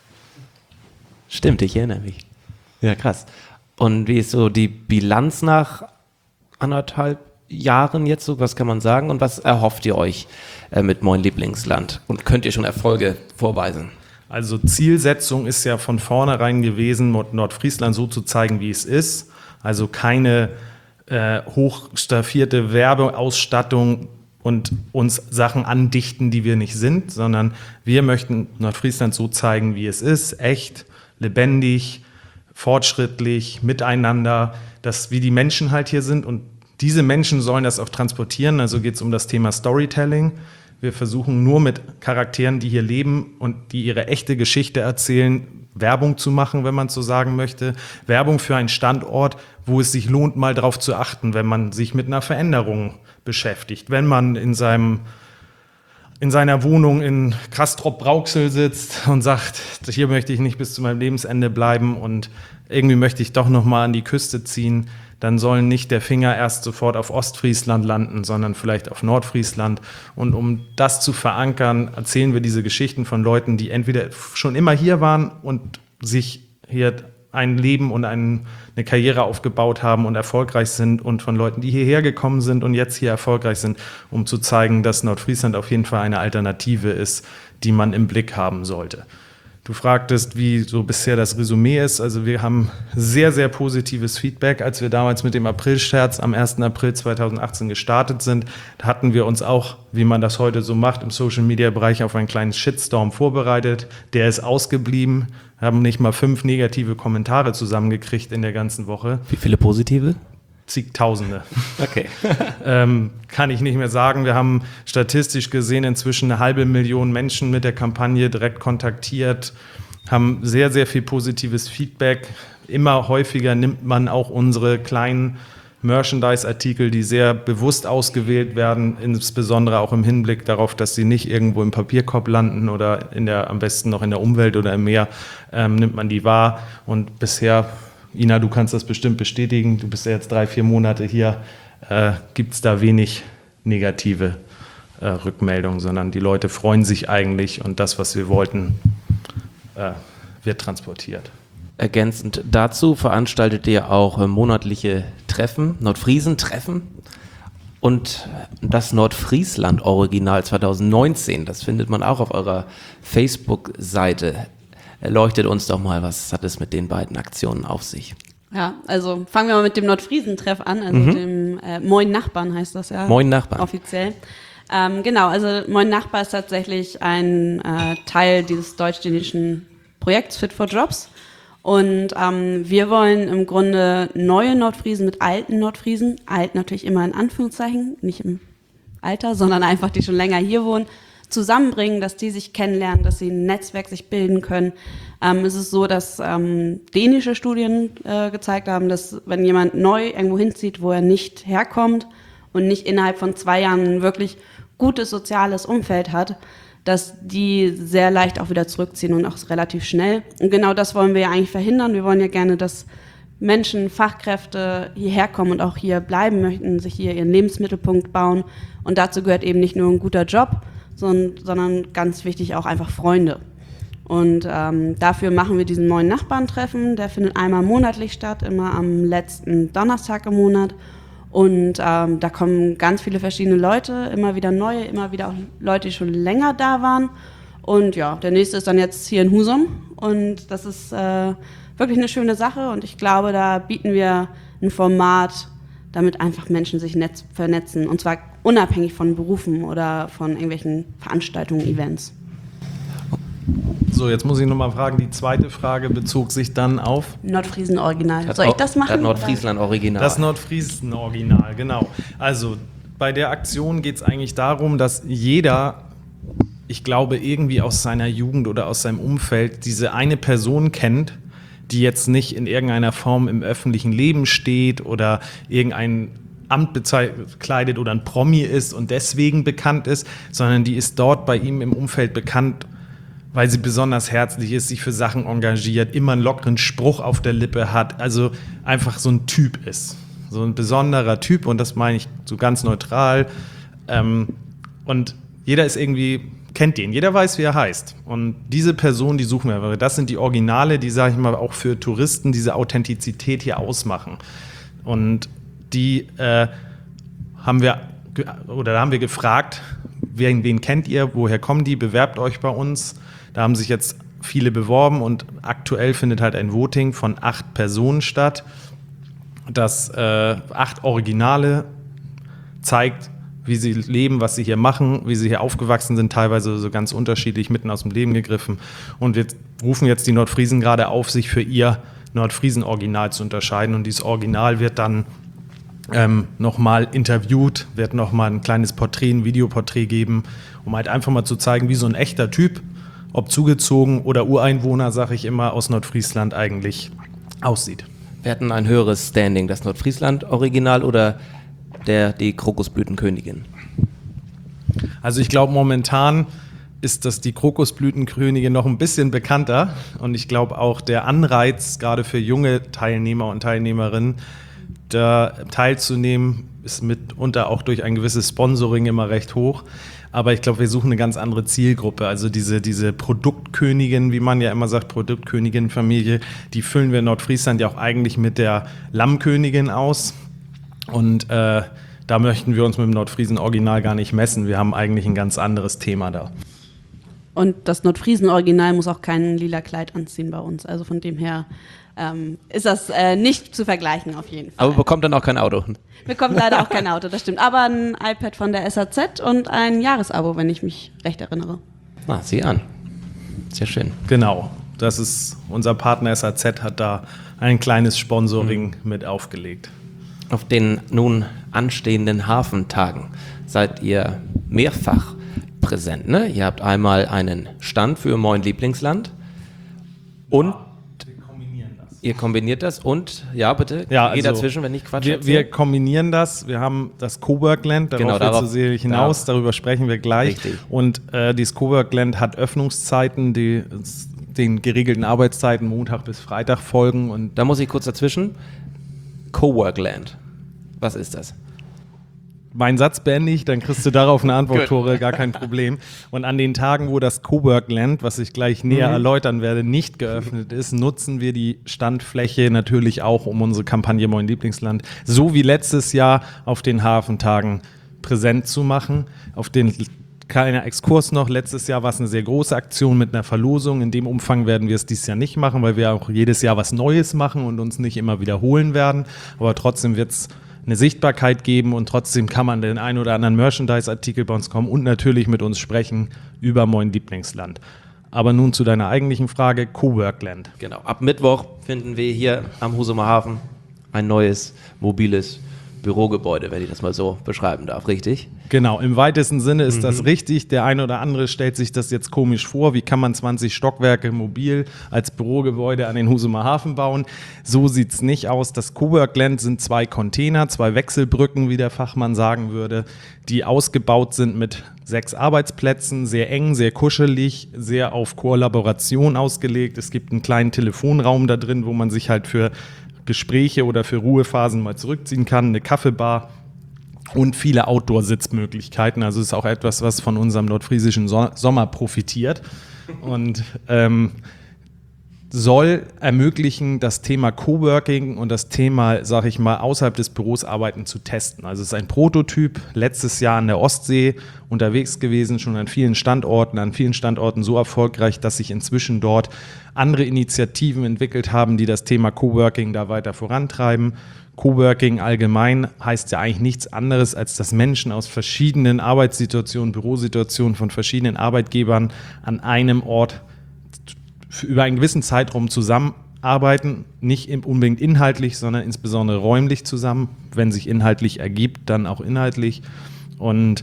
Stimmt, ich erinnere mich. Ja, krass. Und wie ist so die Bilanz nach anderthalb Jahren jetzt so? Was kann man sagen? Und was erhofft ihr euch äh, mit Moin Lieblingsland? Und könnt ihr schon Erfolge vorweisen? Also Zielsetzung ist ja von vornherein gewesen, Nordfriesland so zu zeigen, wie es ist. Also keine Äh, hochstaffierte Werbeausstattung und uns Sachen andichten, die wir nicht sind, sondern wir möchten Nordfriesland so zeigen, wie es ist, echt, lebendig, fortschrittlich, miteinander, dass wie die Menschen halt hier sind und diese Menschen sollen das auch transportieren, also geht es um das Thema Storytelling. Wir versuchen nur mit Charakteren, die hier leben und die ihre echte Geschichte erzählen, Werbung zu machen, wenn man so sagen möchte. Werbung für einen Standort, wo es sich lohnt, mal drauf zu achten, wenn man sich mit einer Veränderung beschäftigt. Wenn man in seinem, in seiner Wohnung in Castrop-Rauxel sitzt und sagt, hier möchte ich nicht bis zu meinem Lebensende bleiben und irgendwie möchte ich doch noch mal an die Küste ziehen, dann soll nicht der Finger erst sofort auf Ostfriesland landen, sondern vielleicht auf Nordfriesland. Und um das zu verankern, erzählen wir diese Geschichten von Leuten, die entweder schon immer hier waren und sich hier ein Leben und ein, eine Karriere aufgebaut haben und erfolgreich sind und von Leuten, die hierher gekommen sind und jetzt hier erfolgreich sind, um zu zeigen, dass Nordfriesland auf jeden Fall eine Alternative ist, die man im Blick haben sollte. Du fragtest, wie so bisher das Resümee ist. Also wir haben sehr, sehr positives Feedback. Als wir damals mit dem Aprilscherz am ersten April zweitausendachtzehn gestartet sind, da hatten wir uns auch, wie man das heute so macht, im Social-Media-Bereich auf einen kleinen Shitstorm vorbereitet. Der ist ausgeblieben. Wir haben nicht mal fünf negative Kommentare zusammengekriegt in der ganzen Woche. Wie viele positive? Zigtausende. Okay. ähm, kann ich nicht mehr sagen. Wir haben statistisch gesehen inzwischen eine halbe Million Menschen mit der Kampagne direkt kontaktiert, haben sehr, sehr viel positives Feedback. Immer häufiger nimmt man auch unsere kleinen Merchandise-Artikel, die sehr bewusst ausgewählt werden, insbesondere auch im Hinblick darauf, dass sie nicht irgendwo im Papierkorb landen oder in der, am besten noch in der Umwelt oder im Meer, ähm, nimmt man die wahr. Und bisher, Ina, du kannst das bestimmt bestätigen, du bist ja jetzt drei, vier Monate hier, äh, gibt es da wenig negative äh, Rückmeldungen, sondern die Leute freuen sich eigentlich und das, was wir wollten, äh, wird transportiert. Ergänzend dazu veranstaltet ihr auch äh, monatliche Treffen, Nordfriesen-Treffen und das Nordfriesland-Original zweitausendneunzehn, das findet man auch auf eurer Facebook-Seite. Erleuchtet uns doch mal, was hat es mit den beiden Aktionen auf sich? Ja, also fangen wir mal mit dem Nordfriesentreff an, also mhm. dem äh, Moin Nachbarn heißt das ja. Moin Nachbarn. Offiziell. Ähm, genau, also Moin Nachbar ist tatsächlich ein äh, Teil dieses deutsch-dänischen Projekts Fit for Jobs. Und ähm, wir wollen im Grunde neue Nordfriesen mit alten Nordfriesen, alt natürlich immer in Anführungszeichen, nicht im Alter, sondern einfach die schon länger hier wohnen, zusammenbringen, dass die sich kennenlernen, dass sie ein Netzwerk sich bilden können. Ähm, es ist so, dass ähm, dänische Studien äh, gezeigt haben, dass wenn jemand neu irgendwo hinzieht, wo er nicht herkommt und nicht innerhalb von zwei Jahren ein wirklich gutes soziales Umfeld hat, dass die sehr leicht auch wieder zurückziehen und auch relativ schnell. Und genau das wollen wir ja eigentlich verhindern. Wir wollen ja gerne, dass Menschen, Fachkräfte hierher kommen und auch hier bleiben möchten, sich hier ihren Lebensmittelpunkt bauen. Und dazu gehört eben nicht nur ein guter Job, sondern, sondern ganz wichtig auch einfach Freunde. Und ähm, dafür machen wir diesen neuen Nachbarntreffen. Der findet einmal monatlich statt, immer am letzten Donnerstag im Monat. Und ähm, da kommen ganz viele verschiedene Leute, immer wieder neue, immer wieder auch Leute, die schon länger da waren. Und ja, der nächste ist dann jetzt hier in Husum. Und das ist äh, wirklich eine schöne Sache. Und ich glaube, da bieten wir ein Format, damit einfach Menschen sich netz vernetzen. Und zwar unabhängig von Berufen oder von irgendwelchen Veranstaltungen, Events. So, jetzt muss ich nochmal fragen, die zweite Frage bezog sich dann auf? Nordfriesen-Original. Soll ich das machen? Das Nordfriesland-Original. Das Nordfriesen-Original, genau. Also bei der Aktion geht es eigentlich darum, dass jeder, ich glaube, irgendwie aus seiner Jugend oder aus seinem Umfeld diese eine Person kennt, die jetzt nicht in irgendeiner Form im öffentlichen Leben steht oder irgendein Amt bekleidet oder ein Promi ist und deswegen bekannt ist, sondern die ist dort bei ihm im Umfeld bekannt, weil sie besonders herzlich ist, sich für Sachen engagiert, immer einen lockeren Spruch auf der Lippe hat, also einfach so ein Typ ist. So ein besonderer Typ, und das meine ich so ganz neutral. Ähm, und jeder ist irgendwie, kennt den, jeder weiß, wie er heißt. Und diese Person, die suchen wir, weil das sind die Originale, die, sage ich mal, auch für Touristen diese Authentizität hier ausmachen. Und die äh, haben wir, oder da haben wir gefragt, wen, wen kennt ihr, woher kommen die, bewerbt euch bei uns. Da haben sich jetzt viele beworben und aktuell findet halt ein Voting von acht Personen statt, das äh, acht Originale zeigt, wie sie leben, was sie hier machen, wie sie hier aufgewachsen sind, teilweise so ganz unterschiedlich, mitten aus dem Leben gegriffen. Und wir rufen jetzt die Nordfriesen gerade auf, sich für ihr Nordfriesen-Original zu unterscheiden. Und dieses Original wird dann ähm, nochmal interviewt, wird nochmal ein kleines Porträt, ein Videoporträt geben, um halt einfach mal zu zeigen, wie so ein echter Typ, ob zugezogen oder Ureinwohner, sage ich immer, aus Nordfriesland eigentlich aussieht. Wir hatten ein höheres Standing, das Nordfriesland-Original oder der, die Krokusblütenkönigin? Also ich glaube, momentan ist das die Krokusblütenkönigin noch ein bisschen bekannter. Und ich glaube auch der Anreiz, gerade für junge Teilnehmer und Teilnehmerinnen, da teilzunehmen, ist mitunter auch durch ein gewisses Sponsoring immer recht hoch. Aber ich glaube, wir suchen eine ganz andere Zielgruppe. Also diese, diese Produktkönigin, wie man ja immer sagt, Produktkönigin-Familie, die füllen wir in Nordfriesland ja auch eigentlich mit der Lammkönigin aus. Und äh, da möchten wir uns mit dem Nordfriesen-Original gar nicht messen. Wir haben eigentlich ein ganz anderes Thema da. Und das Nordfriesen-Original muss auch kein lila Kleid anziehen bei uns. Also von dem her ähm, ist das äh, nicht zu vergleichen auf jeden Fall. Aber bekommt dann auch kein Auto? Bekommt leider auch kein Auto, das stimmt. Aber ein iPad von der S A Z und ein Jahresabo, wenn ich mich recht erinnere. Ah, sieh an. Sehr schön. Genau, das ist unser Partner S A Z, hat da ein kleines Sponsoring mhm. mit aufgelegt. Auf den nun anstehenden Hafentagen seid ihr mehrfach präsent, ne? Ihr habt einmal einen Stand für Moin Lieblingsland und ja, wir kombinieren das. Ihr kombiniert das und, ja bitte, ja, geh also dazwischen, wenn ich Quatsch wir, wir kombinieren das, wir haben das Coworkland, darauf genau, darauf, willst du hinaus, darüber sprechen wir gleich. Richtig. Und äh, dieses Coworkland hat Öffnungszeiten, die den geregelten Arbeitszeiten Montag bis Freitag folgen. Und da muss ich kurz dazwischen, Coworkland, was ist das? Mein Satz beende ich, dann kriegst du darauf eine Antwort, Tore, gar kein Problem. Und an den Tagen, wo das Coworkland, was ich gleich näher mhm. erläutern werde, nicht geöffnet ist, nutzen wir die Standfläche natürlich auch, um unsere Kampagne Moin Lieblingsland, so wie letztes Jahr auf den Hafentagen präsent zu machen. Auf den kleiner Exkurs noch, letztes Jahr war es eine sehr große Aktion mit einer Verlosung. In dem Umfang werden wir es dieses Jahr nicht machen, weil wir auch jedes Jahr was Neues machen und uns nicht immer wiederholen werden. Aber trotzdem wird es eine Sichtbarkeit geben und trotzdem kann man den einen oder anderen Merchandise-Artikel bei uns kommen und natürlich mit uns sprechen über Moin Lieblingsland. Aber nun zu deiner eigentlichen Frage, Coworkland. Genau, ab Mittwoch finden wir hier am Husumer Hafen ein neues mobiles Bürogebäude, wenn ich das mal so beschreiben darf, richtig? Genau, im weitesten Sinne ist Mhm. das richtig. Der eine oder andere stellt sich das jetzt komisch vor. Wie kann man zwanzig Stockwerke mobil als Bürogebäude an den Husumer Hafen bauen? So sieht es nicht aus. Das Cowork-Land sind zwei Container, zwei Wechselbrücken, wie der Fachmann sagen würde, die ausgebaut sind mit sechs Arbeitsplätzen, sehr eng, sehr kuschelig, sehr auf Kollaboration ausgelegt. Es gibt einen kleinen Telefonraum da drin, wo man sich halt für Gespräche oder für Ruhephasen mal zurückziehen kann, eine Kaffeebar und viele Outdoor-Sitzmöglichkeiten. Also es ist auch etwas, was von unserem nordfriesischen So- Sommer profitiert und ähm, soll ermöglichen, das Thema Coworking und das Thema, sage ich mal, außerhalb des Büros arbeiten zu testen. Also es ist ein Prototyp, letztes Jahr an der Ostsee unterwegs gewesen, schon an vielen Standorten, an vielen Standorten so erfolgreich, dass sich inzwischen dort andere Initiativen entwickelt haben, die das Thema Coworking da weiter vorantreiben. Coworking allgemein heißt ja eigentlich nichts anderes, als dass Menschen aus verschiedenen Arbeitssituationen, Bürosituationen von verschiedenen Arbeitgebern an einem Ort über einen gewissen Zeitraum zusammenarbeiten, nicht unbedingt inhaltlich, sondern insbesondere räumlich zusammen. Wenn sich inhaltlich ergibt, dann auch inhaltlich. Und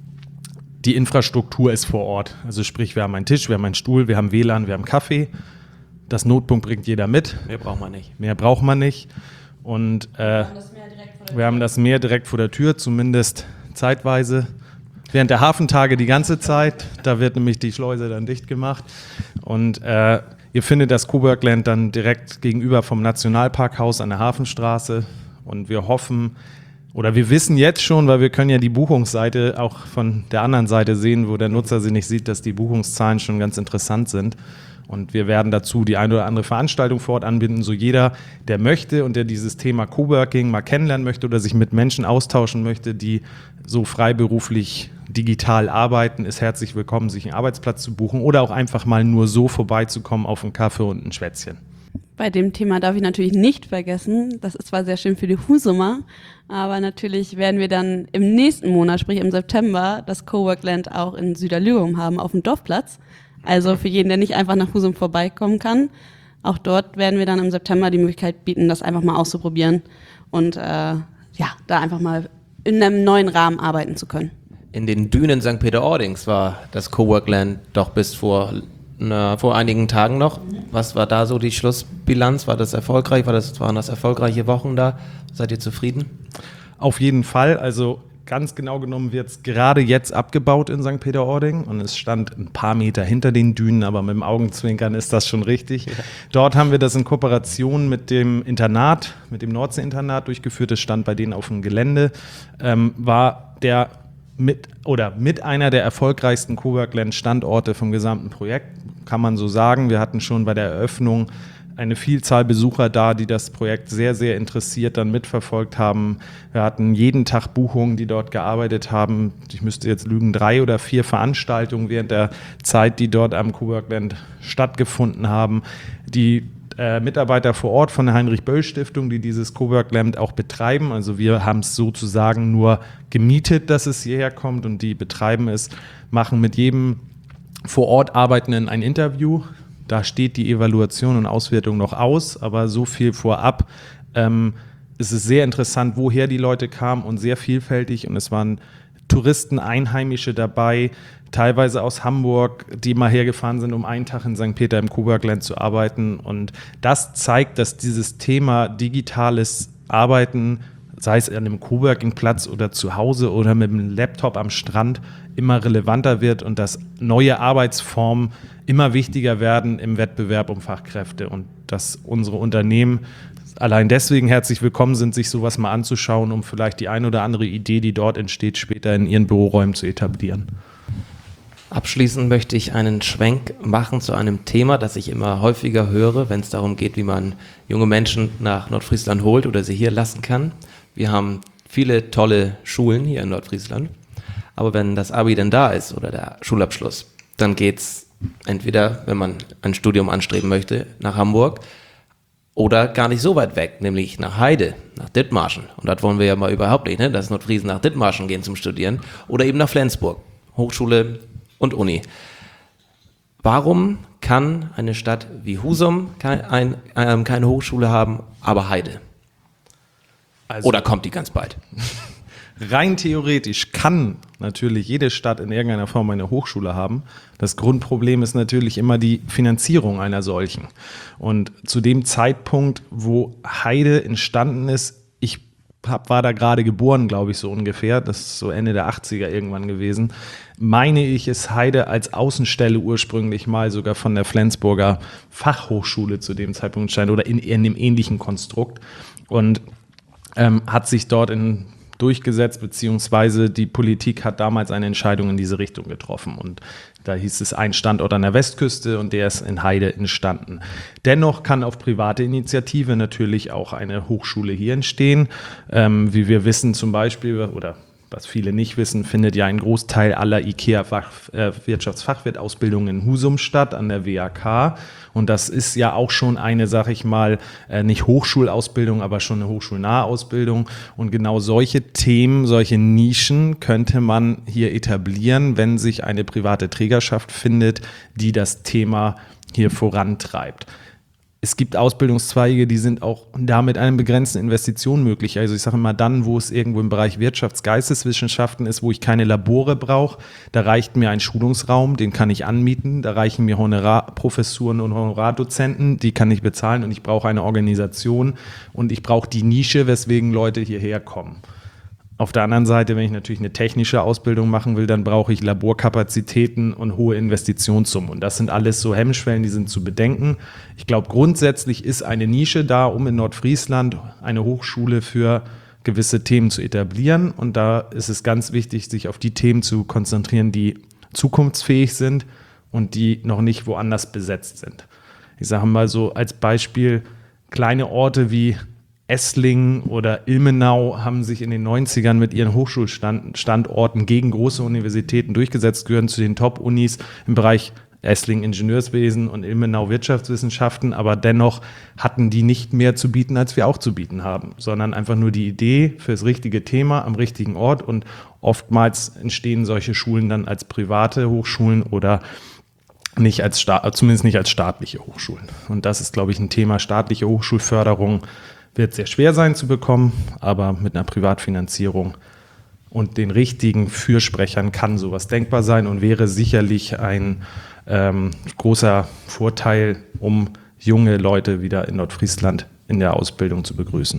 die Infrastruktur ist vor Ort. Also sprich, wir haben einen Tisch, wir haben einen Stuhl, wir haben W L A N, wir haben Kaffee. Das Notebook bringt jeder mit. Mehr braucht man nicht. Mehr braucht man nicht. Und äh, wir haben das Meer direkt vor der Tür, zumindest zeitweise. Während der Hafentage die ganze Zeit, da wird nämlich die Schleuse dann dicht gemacht. Und äh, ihr findet das Cowork-Land dann direkt gegenüber vom Nationalparkhaus an der Hafenstraße. Und wir hoffen, oder wir wissen jetzt schon, weil wir können ja die Buchungsseite auch von der anderen Seite sehen, wo der Nutzer sie nicht sieht, dass die Buchungszahlen schon ganz interessant sind. Und wir werden dazu die eine oder andere Veranstaltung vor Ort anbieten, so jeder, der möchte und der dieses Thema Coworking mal kennenlernen möchte oder sich mit Menschen austauschen möchte, die so freiberuflich digital arbeiten, ist herzlich willkommen, sich einen Arbeitsplatz zu buchen oder auch einfach mal nur so vorbeizukommen auf einen Kaffee und ein Schwätzchen. Bei dem Thema darf ich natürlich nicht vergessen, das ist zwar sehr schön für die Husumer, aber natürlich werden wir dann im nächsten Monat, sprich im September, das Cowork-Land auch in Süderlügum haben, auf dem Dorfplatz. Also für jeden, der nicht einfach nach Husum vorbeikommen kann, auch dort werden wir dann im September die Möglichkeit bieten, das einfach mal auszuprobieren und äh, ja, da einfach mal in einem neuen Rahmen arbeiten zu können. In den Dünen Sankt Peter-Ordings war das Cowork-Land doch bis vor, na, vor einigen Tagen noch. Was war da so die Schlussbilanz? War das erfolgreich? War das, waren das erfolgreiche Wochen da? Seid ihr zufrieden? Auf jeden Fall. Also ganz genau genommen wird es gerade jetzt abgebaut in Sankt Peter-Ording und es stand ein paar Meter hinter den Dünen, aber mit dem Augenzwinkern ist das schon richtig. Ja. Dort haben wir das in Kooperation mit dem Internat, mit dem Nordsee-Internat durchgeführt. Das stand bei denen auf dem Gelände, ähm, war der mit oder mit einer der erfolgreichsten Cowork-Land-Standorte vom gesamten Projekt, kann man so sagen. Wir hatten schon bei der Eröffnung eine Vielzahl Besucher da, die das Projekt sehr, sehr interessiert dann mitverfolgt haben. Wir hatten jeden Tag Buchungen, die dort gearbeitet haben. Ich müsste jetzt lügen, drei oder vier Veranstaltungen während der Zeit, die dort am Cowork-Land stattgefunden haben. Die äh, Mitarbeiter vor Ort von der Heinrich-Böll-Stiftung, die dieses Cowork-Land auch betreiben, also wir haben es sozusagen nur gemietet, dass es hierher kommt und die betreiben es, machen mit jedem vor Ort Arbeitenden ein Interview. Da steht die Evaluation und Auswertung noch aus, aber so viel vorab. Ähm, es ist sehr interessant, woher die Leute kamen und sehr vielfältig. Und es waren Touristen, Einheimische dabei, teilweise aus Hamburg, die mal hergefahren sind, um einen Tag in Sankt Peter im Cowork-Land zu arbeiten. Und das zeigt, dass dieses Thema digitales Arbeiten, sei es an einem Coworking-Platz oder zu Hause oder mit einem Laptop am Strand, immer relevanter wird und dass neue Arbeitsformen immer wichtiger werden im Wettbewerb um Fachkräfte und dass unsere Unternehmen allein deswegen herzlich willkommen sind, sich sowas mal anzuschauen, um vielleicht die ein oder andere Idee, die dort entsteht, später in ihren Büroräumen zu etablieren. Abschließend möchte ich einen Schwenk machen zu einem Thema, das ich immer häufiger höre, wenn es darum geht, wie man junge Menschen nach Nordfriesland holt oder sie hier lassen kann. Wir haben viele tolle Schulen hier in Nordfriesland, aber wenn das Abi dann da ist oder der Schulabschluss, dann geht's entweder, wenn man ein Studium anstreben möchte, nach Hamburg oder gar nicht so weit weg, nämlich nach Heide, nach Dithmarschen. Und das wollen wir ja mal überhaupt nicht, ne? Dass Nordfriesen nach Dithmarschen gehen zum Studieren oder eben nach Flensburg, Hochschule und Uni. Warum kann eine Stadt wie Husum kein, ein, äh, keine Hochschule haben, aber Heide? Also, Oder kommt die ganz bald? Rein theoretisch kann natürlich jede Stadt in irgendeiner Form eine Hochschule haben. Das Grundproblem ist natürlich immer die Finanzierung einer solchen. Und zu dem Zeitpunkt, wo Heide entstanden ist, ich hab, war da gerade geboren, glaube ich, so ungefähr, das ist so Ende der achtziger irgendwann gewesen, meine ich, ist Heide als Außenstelle ursprünglich mal sogar von der Flensburger Fachhochschule zu dem Zeitpunkt entstanden oder in, in einem ähnlichen Konstrukt und ähm, hat sich dort in durchgesetzt, beziehungsweise die Politik hat damals eine Entscheidung in diese Richtung getroffen und da hieß es ein Standort an der Westküste und der ist in Heide entstanden. Dennoch kann auf private Initiative natürlich auch eine Hochschule hier entstehen, ähm, wie wir wissen zum Beispiel, oder was viele nicht wissen, findet ja ein Großteil aller IKEA Fach, äh, Wirtschaftsfachwirt-Ausbildungen in Husum statt, an der W A K. Und das ist ja auch schon eine, sag ich mal, äh, nicht Hochschulausbildung, aber schon eine hochschulnahe Ausbildung. Und genau solche Themen, solche Nischen könnte man hier etablieren, wenn sich eine private Trägerschaft findet, die das Thema hier vorantreibt. Es gibt Ausbildungszweige, die sind auch da mit einer begrenzten Investition möglich. Also ich sage immer dann, wo es irgendwo im Bereich Wirtschafts-, Geisteswissenschaften ist, wo ich keine Labore brauche, da reicht mir ein Schulungsraum, den kann ich anmieten, da reichen mir Honorarprofessuren und Honorardozenten, die kann ich bezahlen und ich brauche eine Organisation und ich brauche die Nische, weswegen Leute hierher kommen. Auf der anderen Seite, wenn ich natürlich eine technische Ausbildung machen will, dann brauche ich Laborkapazitäten und hohe Investitionssummen. Und das sind alles so Hemmschwellen, die sind zu bedenken. Ich glaube, grundsätzlich ist eine Nische da, um in Nordfriesland eine Hochschule für gewisse Themen zu etablieren. Und da ist es ganz wichtig, sich auf die Themen zu konzentrieren, die zukunftsfähig sind und die noch nicht woanders besetzt sind. Ich sage mal so als Beispiel, kleine Orte wie Esslingen oder Ilmenau haben sich in den neunzigern mit ihren Hochschulstandorten gegen große Universitäten durchgesetzt, gehören zu den Top-Unis im Bereich Esslingen Ingenieurswesen und Ilmenau Wirtschaftswissenschaften, aber dennoch hatten die nicht mehr zu bieten, als wir auch zu bieten haben, sondern einfach nur die Idee für das richtige Thema am richtigen Ort und oftmals entstehen solche Schulen dann als private Hochschulen oder nicht als Staat, zumindest nicht als staatliche Hochschulen. Und das ist, glaube ich, ein Thema, staatliche Hochschulförderung wird sehr schwer sein zu bekommen, aber mit einer Privatfinanzierung und den richtigen Fürsprechern kann sowas denkbar sein und wäre sicherlich ein ähm, großer Vorteil, um junge Leute wieder in Nordfriesland in der Ausbildung zu begrüßen.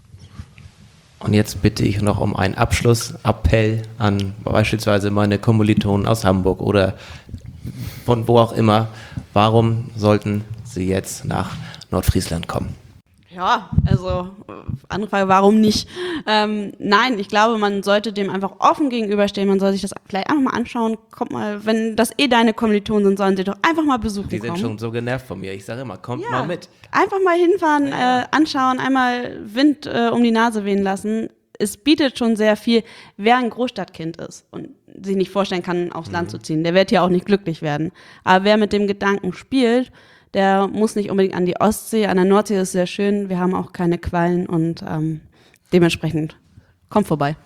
Und jetzt bitte ich noch um einen Abschlussappell an beispielsweise meine Kommilitonen aus Hamburg oder von wo auch immer. Warum sollten sie jetzt nach Nordfriesland kommen? Ja, also andere Frage, warum nicht? Ähm, nein, ich glaube, man sollte dem einfach offen gegenüberstehen. Man soll sich das vielleicht einfach mal anschauen. Kommt mal, wenn das eh deine Kommilitonen sind, sollen sie doch einfach mal besuchen Die sind kommen. schon so genervt von mir. Ich sage immer, kommt Ja, mal mit. Einfach mal hinfahren, äh, anschauen, einmal Wind äh, um die Nase wehen lassen. Es bietet schon sehr viel, wer ein Großstadtkind ist und sich nicht vorstellen kann, aufs Land zu ziehen. Der wird ja auch nicht glücklich werden. Aber wer mit dem Gedanken spielt, der muss nicht unbedingt an die Ostsee. An der Nordsee ist es sehr schön. Wir haben auch keine Quallen und ähm, dementsprechend kommt vorbei.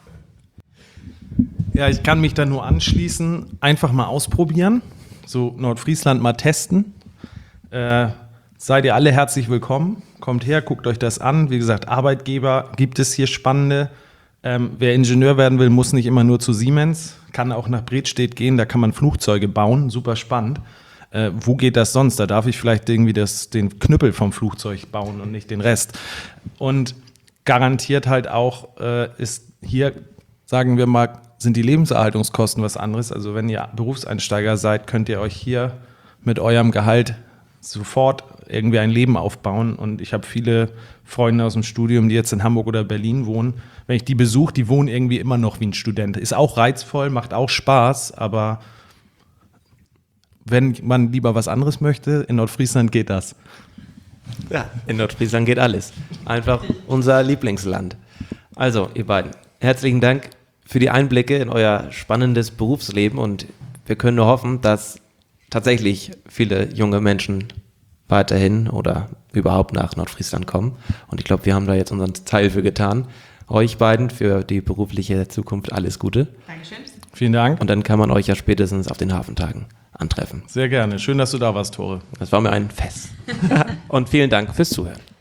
Ja, ich kann mich da nur anschließen. Einfach mal ausprobieren. So Nordfriesland mal testen. Äh, seid ihr alle herzlich willkommen. Kommt her, guckt euch das an. Wie gesagt, Arbeitgeber gibt es hier spannende. Ähm, wer Ingenieur werden will, muss nicht immer nur zu Siemens. Kann auch nach Bredstedt gehen. Da kann man Flugzeuge bauen. Super spannend. Äh, wo geht das sonst? Da darf ich vielleicht irgendwie das, den Knüppel vom Flugzeug bauen und nicht den Rest. Und garantiert halt auch äh, ist hier, sagen wir mal, sind die Lebenserhaltungskosten was anderes. Also wenn ihr Berufseinsteiger seid, könnt ihr euch hier mit eurem Gehalt sofort irgendwie ein Leben aufbauen. Und ich habe viele Freunde aus dem Studium, die jetzt in Hamburg oder Berlin wohnen. Wenn ich die besuche, die wohnen irgendwie immer noch wie ein Student. Ist auch reizvoll, macht auch Spaß, aber wenn man lieber was anderes möchte, in Nordfriesland geht das. Ja, in Nordfriesland geht alles. Einfach unser Lieblingsland. Also, ihr beiden, herzlichen Dank für die Einblicke in euer spannendes Berufsleben und wir können nur hoffen, dass tatsächlich viele junge Menschen weiterhin oder überhaupt nach Nordfriesland kommen. Und ich glaube, wir haben da jetzt unseren Teil für getan. Euch beiden für die berufliche Zukunft alles Gute. Dankeschön. Vielen Dank. Und dann kann man euch ja spätestens auf den Hafentagen antreffen. Sehr gerne. Schön, dass du da warst, Tore. Das war mir ein Fest. Und vielen Dank fürs Zuhören.